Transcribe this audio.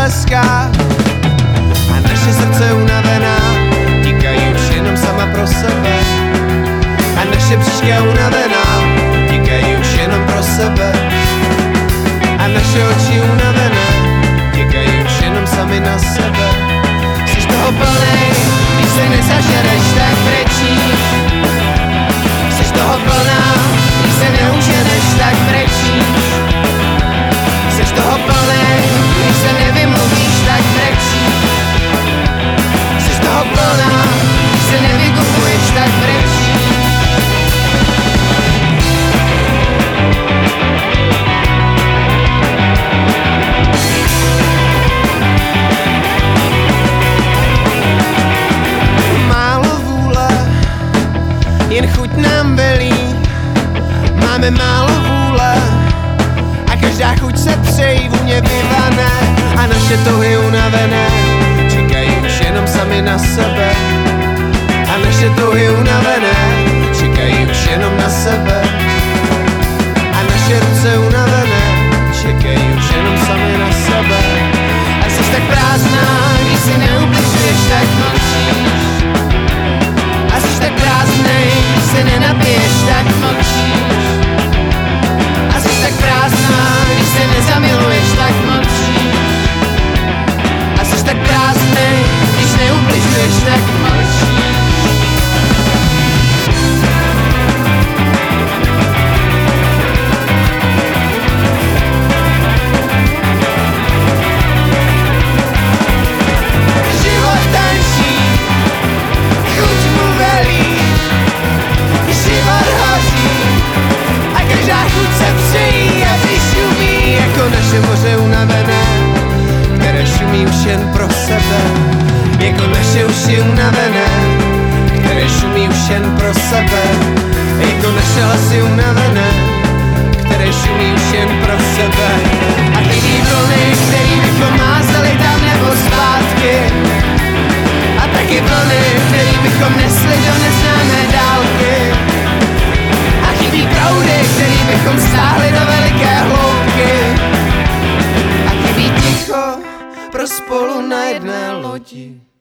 bleská a naše srdce unavená tikají už jenom sama pro sebe. A naše břiška unavená tikají už jenom pro sebe. A naše oči unavené tikají už jenom sami na sebe. Jsi toho plnej, když se nezažereš, tak brečíš. Jsi toho plná, když se neuženeš, tak brečíš. Jsi toho plnej, když se nevymluvíš, tak brečíš. Jsi toho plná, když se nevykupuješ, tak brečíš. Jen chuť nám velí, máme málo vůle a každá chuť se přejí vůně vyvané. A naše touhy unavené čekají už jenom sami na sebe. A naše touhy unavené čekají už jenom na sebe. A naše ruce unavené čekají už jenom sami na sebe. A jsi tak prázdná, když si neubližuješ, tak mlčíš. A jsi tak prázdnej, když se nenapiješ, tak mlčíš. A jsi tak prázdná, když se nezamiluješ, tak mlčíš. A jsi tak prázdnej, když neubližuješ, tak mlčíš. Život tančí, chuť mu velí, život hoří a každá chuť se přejí a vyšumí jako naše moře unavené, které šumí už jen pro sebe. Jako naše uši unavené, které šumí už jen pro sebe. Jako naše hlasy unavené, které šumí už jen pro sebe. A chybí vlny, který bychom mázali tam nebo zpátky. A taky vlny, který bychom nesli do neznámé dálky. A chybí proudy, který bychom stáhli do veliké hloubky. A chybí ticho pro spolu na jedné lodi.